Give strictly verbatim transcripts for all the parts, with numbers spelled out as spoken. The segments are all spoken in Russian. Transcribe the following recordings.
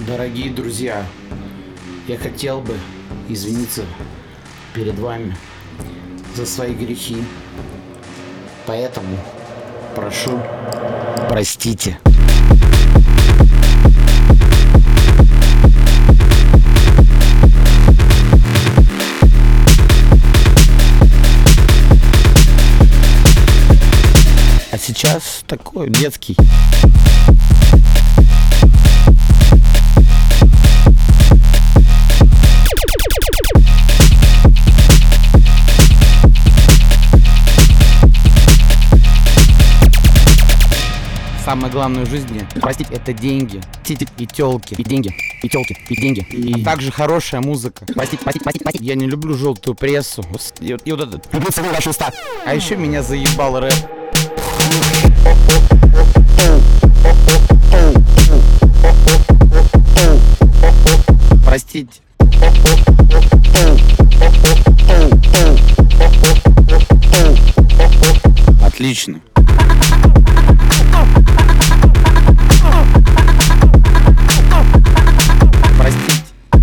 Дорогие друзья, я хотел бы извиниться перед вами за свои грехи, поэтому прошу, простите. А сейчас такой детский. Самое главное в жизни простить — это деньги, титик и тёлки, и деньги, и тёлки, и деньги, и а также хорошая музыка. Простить, простить, простить, простить. Я не люблю желтую прессу. И вот, и вот этот. Люблю целую ваши уста. А еще меня заебал рэп. Простите. Отлично. Простите.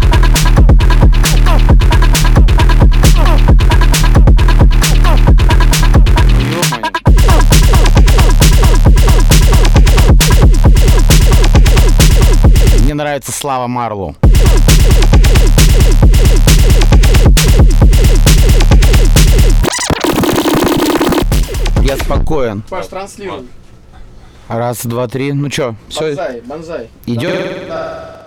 Ё-моё. Мне нравится Слава Марлоу. Я спокоен. Паш, транслируй. Раз, два, три. Ну чё, все. Бонзай, бонзай. Идет? Да.